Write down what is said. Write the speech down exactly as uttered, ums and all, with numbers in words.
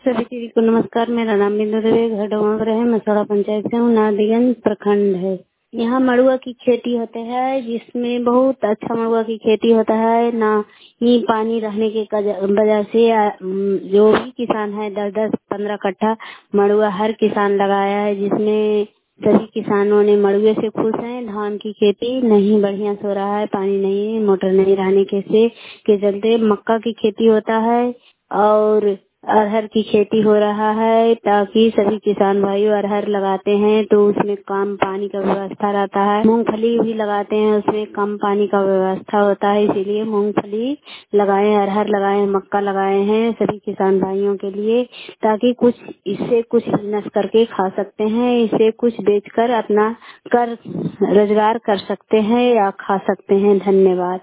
सभी दीदी को नमस्कार। मेरा नाम बिंदु देवी, घर डोंगर है, मसौड़ा पंचायत से हूँ, नादिगंज प्रखंड है। यहाँ मड़ुआ की खेती होते है, जिसमें बहुत अच्छा मड़ुआ की खेती होता है। ना ही पानी रहने के कज- वजह से आ, म, जो भी किसान है दस दस पंद्रह कट्ठा मड़ुआ हर किसान लगाया है, जिसमें सभी किसानों ने मड़ुए से खुश हैं। धान की खेती नहीं बढ़िया से हो रहा है, पानी नहीं, मोटर नहीं रहने के से के चलते मक्का की खेती होता है और अरहर की खेती हो रहा है, ताकि सभी किसान भाई अरहर लगाते हैं तो उसमें कम पानी का व्यवस्था रहता है। मूंगफली भी लगाते हैं, उसमें कम पानी का व्यवस्था होता है, इसीलिए मूंगफली लगाए, अरहर लगाए, मक्का लगाए हैं सभी किसान भाइयों के लिए, ताकि कुछ इससे कुछ बिजनेस करके खा सकते हैं, इससे कुछ बेचकर अपना कर रोजगार कर सकते हैं या खा सकते हैं। धन्यवाद।